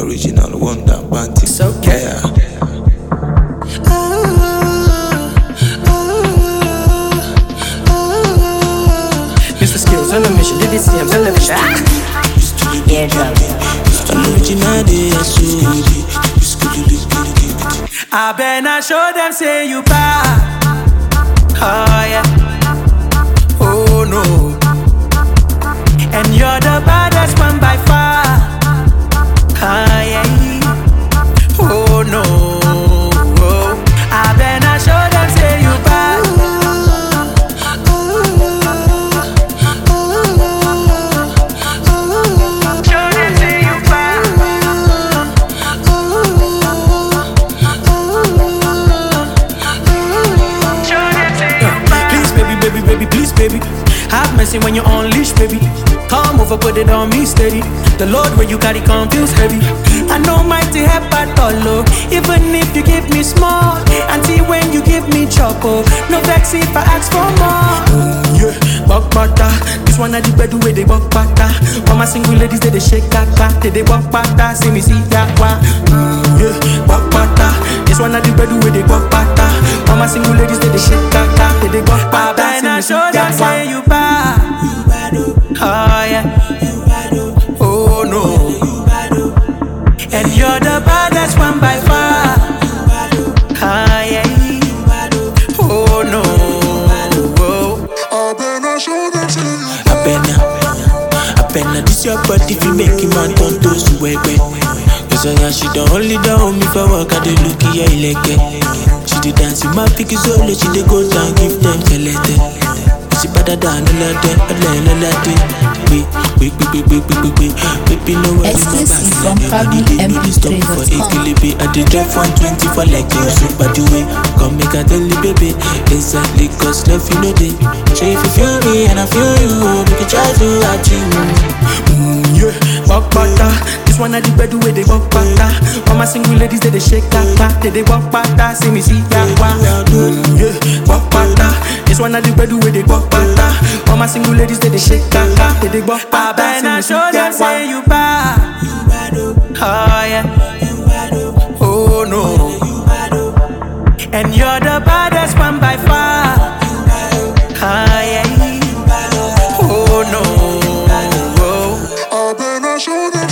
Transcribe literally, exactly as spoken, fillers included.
Original Wonder Banty. It's okay. Yeah. Mister Skills on a mission, did this see television? Yeah, drop. Original day, I I better show them say you bad. Oh yeah. Oh no. And you're the baddest one by far. Oh yeah. Oh no. Oh. I better show them say you bad. Show them say you bad. Show them say you bad. Please baby, baby, baby, please baby. Have mercy when you unleash, baby. Come over, put it on me steady. The Lord where you got it confused heavy. I know mighty help at all, oh. Even if you give me small, auntie when you give me choco. No vex if I ask for more. Mm, yeah, walk butter. This one I the bed where they walk butter. All my single ladies they they shake kaka. They they walk butter, see me see that one. Mm, yeah, walk butter. This one I the bed where they walk butter. All my single ladies they they shake kaka. They they walk butter, see me see that one. You bad. Oh yeah. Oh no. And you're the baddest one by far. Oh yeah. Oh no. I better, I better this your body if you make him man turn to suwebe. Cause I she don't only down me for work I dey look here like it. She dey dance in my picky solo, she dey go down give them kelete. She better than the lady, the lady. We, we, we, we, we, we, we, we, no way. Exclusive from Family M P three dot com. I did drive one twenty for like you, super do it. Come make a tell you, baby. Exactly, cause love you know they. So if you feel me and I feel you, we can try to achieve. Mm, yeah, walk butter. This one I the bed where they walk butter. All my single ladies they they shake kaka. They they walk butter, see me see that one. Mm, yeah, walk butter. This one I the bed where they walk butter. All my single ladies they they shake kaka. They they walk butter, see me see that one. Say you bad. Oh yeah. Oh no. And you're the baddest one by far. Oh yeah. Oh no. I better show them.